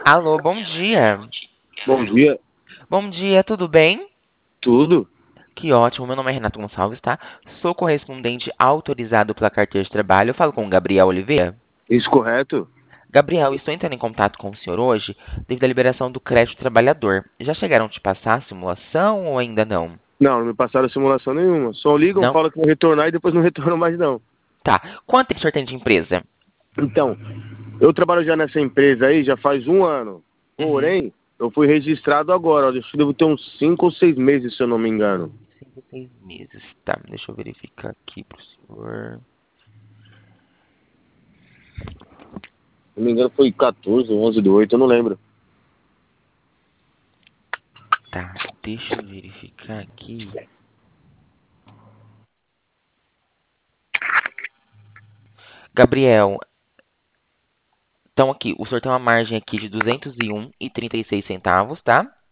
Alô, bom dia. Bom dia, Bom dia, tudo bem? tudo? Que ótimo, meu nome é Renato Gonçalves, tá? Sou correspondente autorizado pela carteira de trabalho. Eu falo com o Gabriel Oliveira. Isso correto? Gabriel, estou entrando em contato com o senhor hoje devido à liberação do crédito trabalhador. Já chegaram a te passar a simulação ou ainda não? Não me passaram simulação nenhuma. Só ligam, Não? falam que vão retornar e depois não retornam mais não. Tá. Quanto tempo o senhor tem de empresa? Então, eu trabalho já nessa empresa aí já faz um ano. Uhum. Porém, eu fui registrado agora. Acho que devo ter uns 5 ou 6 meses, se eu não me engano. 5, 6 meses. Tá, deixa eu verificar aqui pro senhor. Se não me engano foi 14 ou 11 do 8, eu não lembro. Tá, deixa eu verificar aqui. Gabriel, então aqui, o senhor tem uma margem aqui de 201,36 centavos, tá?